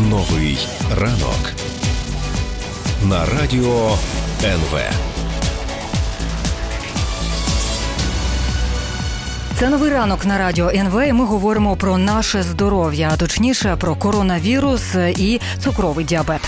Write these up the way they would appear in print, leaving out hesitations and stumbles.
Новий ранок на радіо НВ. Це новий ранок на радіо НВ, і ми говоримо про наше здоров'я, а точніше про коронавірус і цукровий діабет.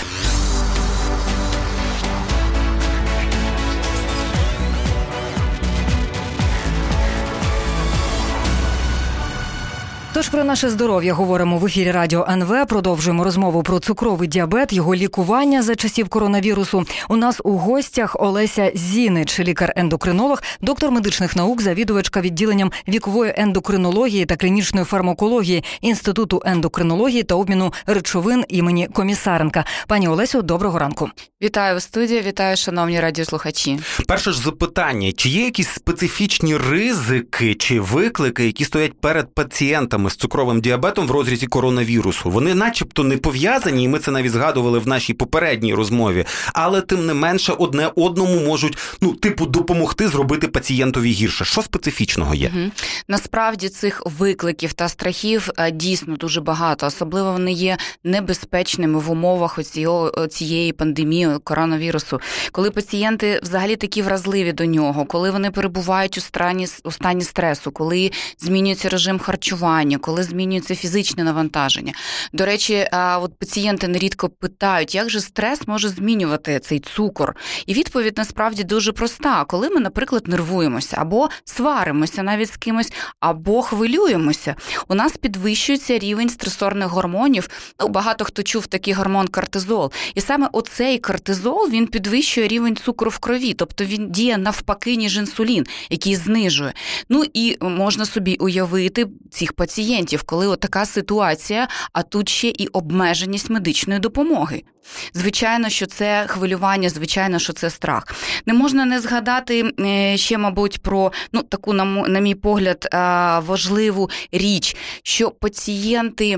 Тож про наше здоров'я говоримо в ефірі Радіо НВ. Продовжуємо розмову про цукровий діабет, його лікування за часів коронавірусу. У нас у гостях Олеся Зінич, лікар-ендокринолог, доктор медичних наук, завідувачка відділенням вікової ендокринології та клінічної фармакології Інституту ендокринології та обміну речовин імені Комісаренка. Пані Олесю, доброго ранку. Вітаю в студії, вітаю, шановні радіослухачі. Перше ж запитання, чи є якісь специфічні ризики чи виклики, які стоять перед пацієнтами з цукровим діабетом в розрізі коронавірусу? Вони начебто не пов'язані, і ми це навіть згадували в нашій попередній розмові, але тим не менше одне одному можуть, допомогти зробити пацієнтові гірше. Що специфічного є? Насправді цих викликів та страхів дійсно дуже багато, особливо вони є небезпечними в умовах цієї пандемії коронавірусу. Коли пацієнти взагалі такі вразливі до нього, коли вони перебувають у стані стресу, коли змінюється режим харчування, коли змінюється фізичне навантаження. До речі, пацієнти нерідко питають, як же стрес може змінювати цей цукор? І відповідь насправді дуже проста. Коли ми, наприклад, нервуємося, або сваримося навіть з кимось, або хвилюємося, у нас підвищується рівень стресорних гормонів. Багато хто чув такий гормон кортизол. І саме оцей кортизол, він підвищує рівень цукру в крові, тобто він діє навпаки, ніж інсулін, який знижує. І можна собі уявити цих пацієнтів, коли така ситуація, а тут ще і обмеженість медичної допомоги. Звичайно, що це хвилювання, звичайно, що це страх. Не можна не згадати ще, мабуть, про таку, на мій погляд, важливу річ, що пацієнти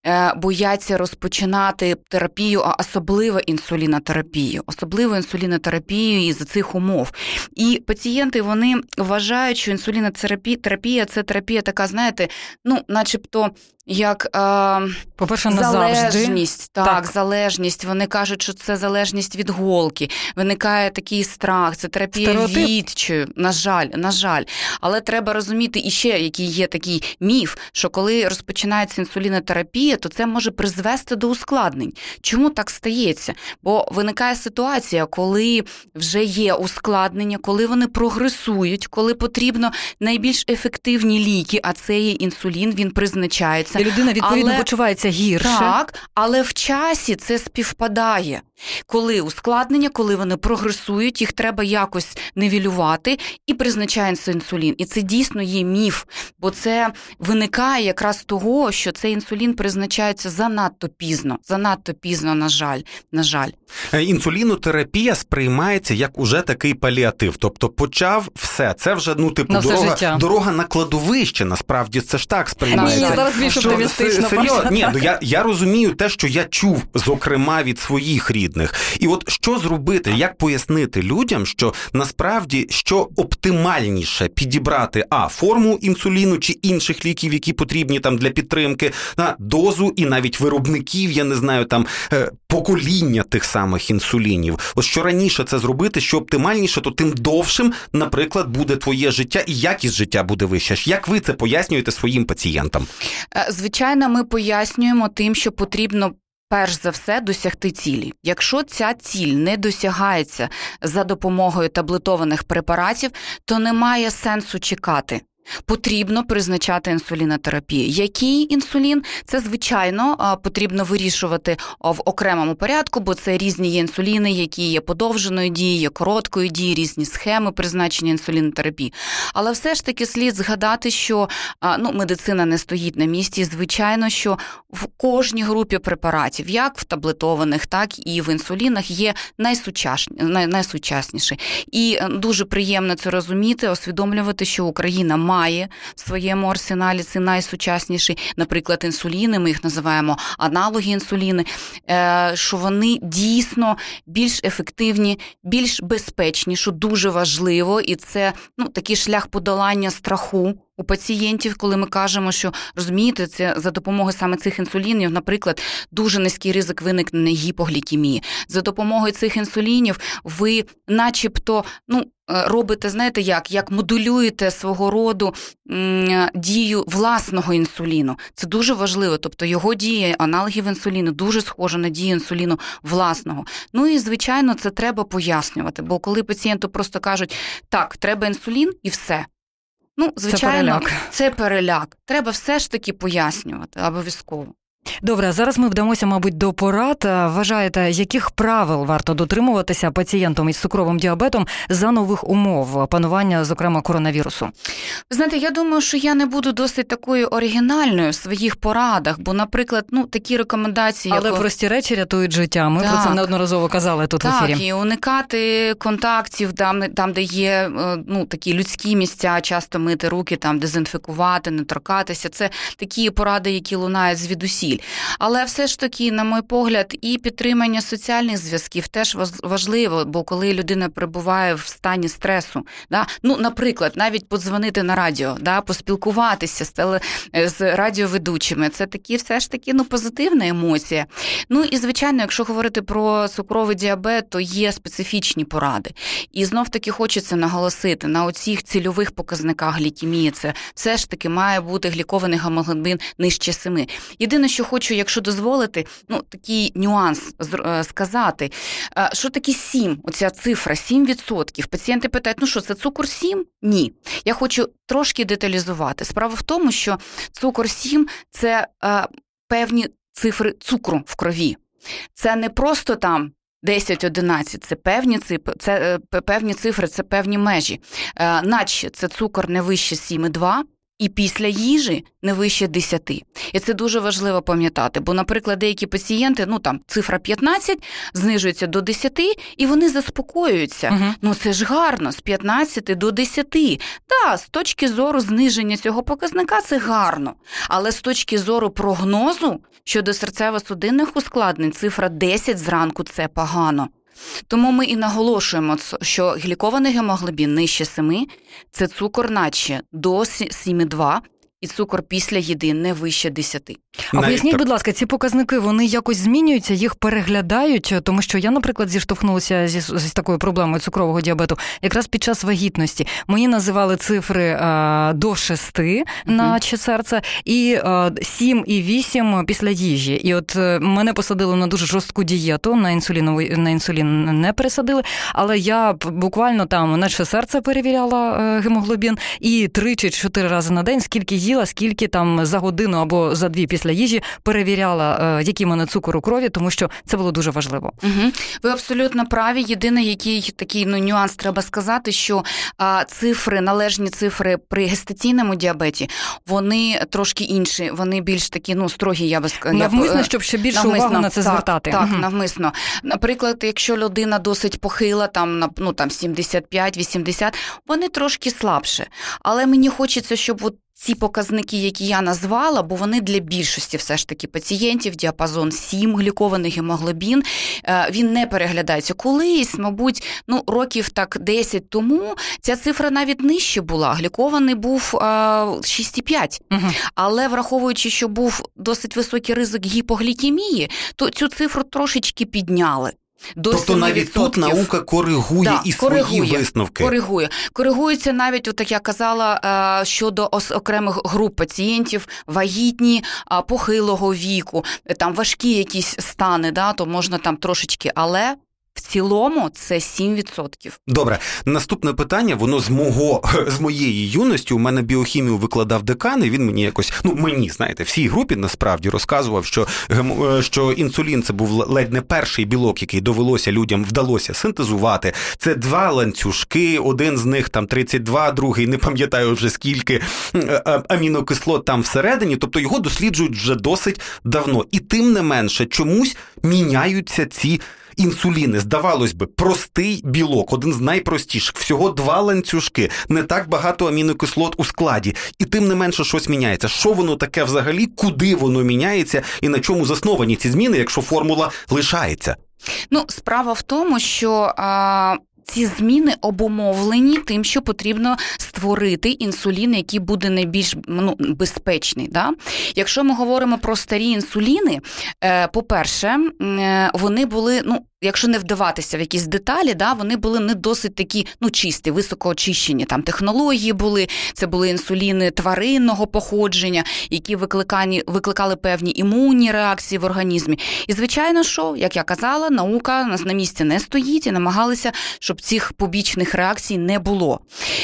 бояться розпочинати терапію, а особливо інсулінотерапію із цих умов. І пацієнти, вони вважають, що інсулінотерапія – це терапія така, знаєте, начебто, як по-перше, залежність. Так, залежність. Вони кажуть, що це залежність від голки. Виникає такий страх, це терапія відчаю. На жаль. Але треба розуміти іще, який є такий міф, що коли розпочинається інсулінотерапія, то це може призвести до ускладнень. Чому так стається? Бо виникає ситуація, коли вже є ускладнення, коли вони прогресують, коли потрібно найбільш ефективні ліки, а це є інсулін, він призначається. І людина, відповідно, почувається гірше. Так, але в часі це співпадає. Коли ускладнення, коли вони прогресують, їх треба якось нівелювати, і призначається інсулін. І це дійсно є міф, бо це виникає якраз з того, що цей інсулін призначається занадто пізно, на жаль. Інсулінотерапія сприймається як уже такий паліатив, тобто почав все, це вже, дорога на кладовище, насправді це ж так сприймається. Ні, зараз більш оптимістично. Я розумію те, що я чув, зокрема, від своїх рідних. І от що зробити, як пояснити людям, що насправді, що оптимальніше підібрати форму інсуліну чи інших ліків, які потрібні там для підтримки, дозу і навіть виробників, я не знаю, там покоління тих самих інсулінів. Ось що раніше це зробити, що оптимальніше, то тим довшим, наприклад, буде твоє життя і якість життя буде вища. Як ви це пояснюєте своїм пацієнтам? Звичайно, ми пояснюємо тим, що потрібно перш за все досягти цілі. Якщо ця ціль не досягається за допомогою таблетованих препаратів, то немає сенсу чекати. Потрібно призначати інсулінотерапію. Який інсулін? Це, звичайно, потрібно вирішувати в окремому порядку, бо це різні є інсуліни, які є подовженої дії, є короткої дії, різні схеми призначення інсулінотерапії. Але все ж таки слід згадати, що медицина не стоїть на місці. Звичайно, що в кожній групі препаратів, як в таблетованих, так і в інсулінах, є найсучасніший. І дуже приємно це розуміти, усвідомлювати, що Україна має в своєму арсеналі цей найсучасніший, наприклад, інсуліни, ми їх називаємо аналоги інсуліни, що вони дійсно більш ефективні, більш безпечні, що дуже важливо, і це такий шлях подолання страху у пацієнтів, коли ми кажемо, що, розумієте, це за допомогою саме цих інсулінів, наприклад, дуже низький ризик виникнення гіпоглікемії. За допомогою цих інсулінів ви начебто, робите, знаєте, як модулюєте свого роду дію власного інсуліну. Це дуже важливо, тобто його дія аналогів інсуліну дуже схожа на дію інсуліну власного. І, звичайно, це треба пояснювати, бо коли пацієнту просто кажуть, так, треба інсулін і все. Звичайно, це переляк. Треба все ж таки пояснювати, обов'язково. Добре, зараз ми вдамося, мабуть, до порад. Вважаєте, яких правил варто дотримуватися пацієнтам із цукровим діабетом за нових умов панування, зокрема, коронавірусу? Знаєте, я думаю, що я не буду досить такою оригінальною в своїх порадах, бо, наприклад, такі рекомендації... Але прості речі рятують життя. Ми про це неодноразово казали тут в ефірі. Так, і уникати контактів там, де є такі людські місця, часто мити руки, там дезінфікувати, не торкатися. Це такі поради, які лунають звідусіль. Але все ж таки, на мій погляд, і підтримання соціальних зв'язків теж важливо, бо коли людина перебуває в стані стресу, наприклад, навіть подзвонити на радіо, поспілкуватися з радіоведучими, це такі все ж таки позитивна емоція. І, звичайно, якщо говорити про цукровий діабет, то є специфічні поради. І знов-таки хочеться наголосити на оцих цільових показниках глікемії. Це все ж таки має бути глікований гемоглобін нижче 7. Єдине, що хочу, якщо дозволити, такий нюанс сказати. Що таке 7? Оця цифра 7%. Пацієнти питають, що це цукор 7? Ні. Я хочу трошки деталізувати. Справа в тому, що цукор 7 – це певні цифри цукру в крові. Це не просто там 10-11, це певні цифри, це певні межі. Наче це цукор не вище 7,2, і після їжі не вище 10. І це дуже важливо пам'ятати, бо, наприклад, деякі пацієнти, цифра 15, знижується до 10, і вони заспокоюються. Це ж гарно, з 15 до 10. Так, з точки зору зниження цього показника це гарно, але з точки зору прогнозу щодо серцево-судинних ускладнень цифра 10 зранку – це погано. Тому ми і наголошуємо, що глікований гемоглобін нижче 7 – це цукор наче до 7,2 і цукор після їди не вище 10. А поясніть, будь ласка, ці показники, вони якось змінюються, їх переглядають? Тому що я, наприклад, зіштовхнулася з такою проблемою цукрового діабету якраз під час вагітності. Мені називали цифри до 6 наче серце і 7 і 8 після їжі. І от мене посадили на дуже жорстку дієту, на інсулін не пересадили, але я буквально там наче серце перевіряла гемоглобін і 3 чи 4 рази на день, скільки їла, скільки там за годину або за 2 після їжі перевіряла, який в мене цукор у крові, тому що це було дуже важливо. Ви абсолютно праві. Єдине, який такий нюанс треба сказати, що належні цифри при гестаційному діабеті, вони трошки інші, вони більш такі, строгі, я би сказала. Навмисно, щоб ще більше увагу на це звертати. Так, навмисно. Наприклад, якщо людина досить похила, там 75-80, вони трошки слабше. Але мені хочеться, щоб ці показники, які я назвала, бо вони для більшості все ж таки пацієнтів, діапазон 7, глікований гемоглобін, він не переглядається. Колись, мабуть, років так 10 тому ця цифра навіть нижче була. Глікований був 6,5. Але враховуючи, що був досить високий ризик гіпоглікемії, то цю цифру трошечки підняли. Тобто навіть тут наука коригує свої висновки. Коригується навіть, як я казала, щодо окремих груп пацієнтів, вагітні, похилого віку, там важкі якісь стани, то можна там трошечки, але в цілому це 7%. Добре. Наступне питання, воно з моєї юності. У мене біохімію викладав декан, і він мені якось, всій групі насправді розказував, що інсулін – це був ледь не перший білок, який людям вдалося синтезувати. Це 2 ланцюжки, один з них там 32, другий не пам'ятаю вже скільки амінокислот там всередині, тобто його досліджують вже досить давно. І тим не менше чомусь міняються ці інсуліни. Здавалось би, простий білок, один з найпростіших, всього 2 ланцюжки, не так багато амінокислот у складі, і тим не менше щось міняється. Що воно таке взагалі, куди воно міняється і на чому засновані ці зміни, якщо формула лишається? Справа в тому, що ці зміни обумовлені тим, що потрібно створити інсулін, який буде найбільш безпечний. Да? Якщо ми говоримо про старі інсуліни, по-перше, вони були, якщо не вдаватися в якісь деталі, да, вони були не досить такі, чисті, високоочищені. Там технології були, це були інсуліни тваринного походження, які викликали певні імунні реакції в організмі. І, звичайно, що, як я казала, наука на місці не стоїть і намагалися, щоб цих побічних реакцій не було.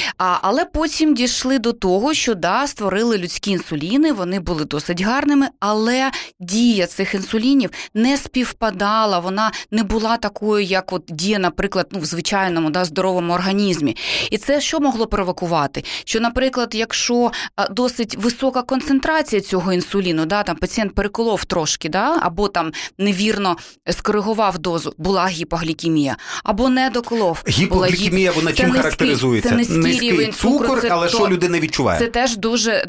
Але потім дійшли до того, що, створили людські інсуліни, вони були досить гарними, але дія цих інсулінів не співпадала, вона не була такою, як дія, наприклад, в звичайному, здоровому організмі. І це що могло провокувати? Що, наприклад, якщо досить висока концентрація цього інсуліну, там пацієнт переколов трошки, або там невірно скоригував дозу, була гіпоглікемія, або не доколов. Гіпоглікемія, вона чим характеризується? Це низький рівень цукор, але що людина відчуває? Це теж дуже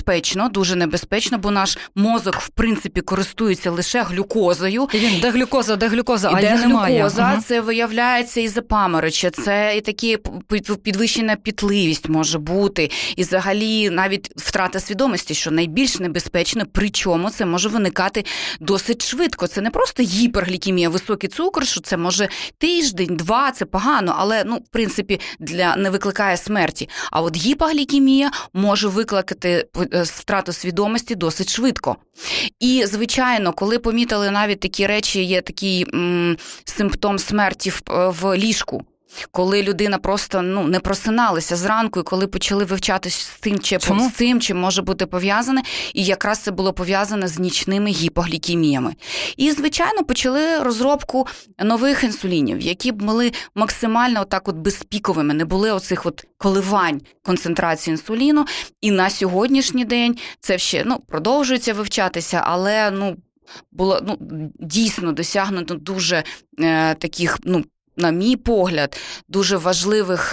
небезпечно, бо наш мозок, в принципі, користується лише глюкозою. Де глюкоза, а її немає. Глюкоза, це виявляється і запаморочення, це і такі підвищена пітливість може бути, і взагалі навіть втрата свідомості, що найбільш небезпечно, причому це може виникати досить швидко. Це не просто гіперглікемія, високий цукор, що це може тиждень, 2, це погано, але, в принципі, не викликає смерті. А от гіпоглікемія може викликати втрату свідомості досить швидко. І, звичайно, коли помітили навіть такі речі, є такий симптом смерті в ліжку, коли людина просто не просиналася зранку, і коли почали вивчати з цим, чим може бути пов'язане, і якраз це було пов'язане з нічними гіпоглікеміями. І, звичайно, почали розробку нових інсулінів, які були максимально безпіковими, не були оцих коливань концентрації інсуліну, і на сьогоднішній день це ще продовжується вивчатися, але було дійсно досягнуто дуже таких, на мій погляд, дуже важливих,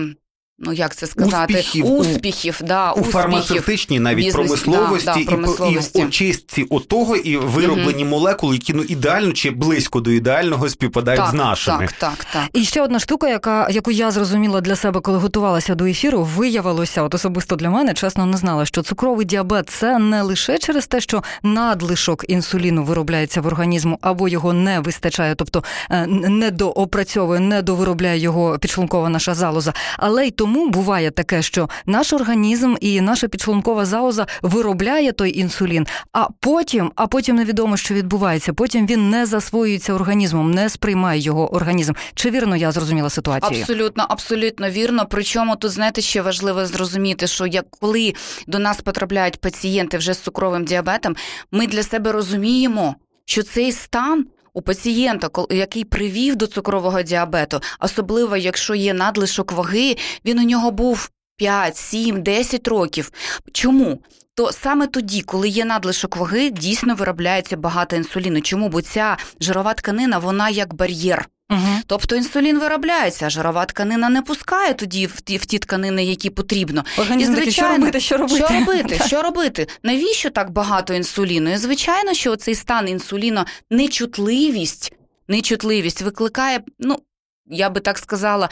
як це сказати, успіхів у фармацевтичній навіть промисловості, і в очистці отого, і вироблені молекули, які ідеально чи близько до ідеального співпадають з нашими. Так. І ще одна штука, яку я зрозуміла для себе, коли готувалася до ефіру, виявилося, особисто для мене, чесно, не знала, що цукровий діабет – це не лише через те, що надлишок інсуліну виробляється в організму, або його не вистачає, тобто недоопрацьовує, недовиробляє його підшлункова наша залоза, але й тому буває таке, що наш організм і наша підшлункова залоза виробляє той інсулін, а потім невідомо, що відбувається. Потім він не засвоюється організмом, не сприймає його організм. Чи вірно я зрозуміла ситуацію? Абсолютно вірно. Причому тут, знаєте, ще важливо зрозуміти, що коли до нас потрапляють пацієнти вже з цукровим діабетом, ми для себе розуміємо, що цей стан у пацієнта, який привів до цукрового діабету, особливо якщо є надлишок ваги, він у нього був 5, 7, 10 років. Чому? То саме тоді, коли є надлишок ваги, дійсно виробляється багато інсуліну. Чому? Бо ця жирова тканина, вона як бар'єр. Угу. Тобто інсулін виробляється, а жирова тканина не пускає тоді в ті тканини, які потрібно. Організм такий, що робити? Навіщо так багато інсуліну? І звичайно, що цей стан інсуліну, нечутливість викликає, я би так сказала,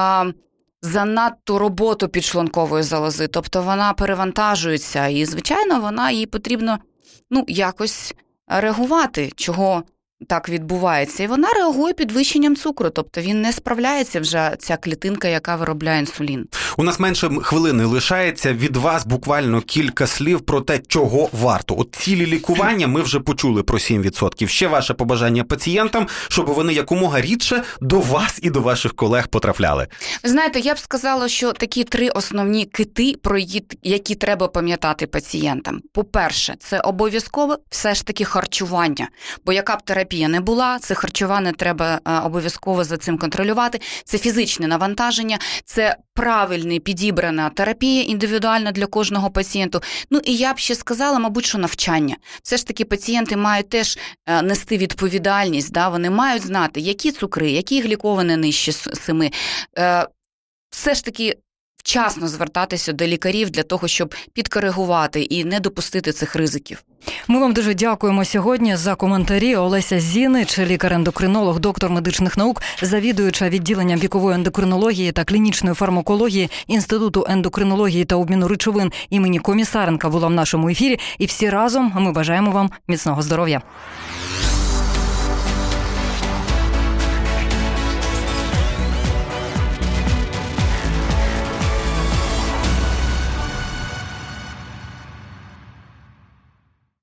занадто роботу підшлункової залози. Тобто вона перевантажується і, звичайно, їй потрібно якось реагувати, чого так відбувається. І вона реагує підвищенням цукру, тобто він не справляється вже, ця клітинка, яка виробляє інсулін. У нас менше хвилини лишається. Від вас буквально кілька слів про те, чого варто. Цілі лікування ми вже почули про 7%. Ще ваше побажання пацієнтам, щоб вони якомога рідше до вас і до ваших колег потрапляли. Ви знаєте, я б сказала, що такі 3 основні кити, про які треба пам'ятати пацієнтам. По-перше, це обов'язково все ж таки харчування, бо яка б терапія не була, це харчування треба обов'язково за цим контролювати, це фізичне навантаження, це правильна підібрана терапія індивідуально для кожного пацієнту. І я б ще сказала, мабуть, що навчання. Все ж таки пацієнти мають теж нести відповідальність, вони мають знати, які цукри, які гліковані нижче 7. Все ж таки вчасно звертатися до лікарів для того, щоб підкоригувати і не допустити цих ризиків. Ми вам дуже дякуємо сьогодні за коментарі. Олеся Зінич, лікар-ендокринолог, доктор медичних наук, завідуюча відділенням вікової ендокринології та клінічної фармакології Інституту ендокринології та обміну речовин імені Комісаренка була в нашому ефірі. І всі разом ми бажаємо вам міцного здоров'я.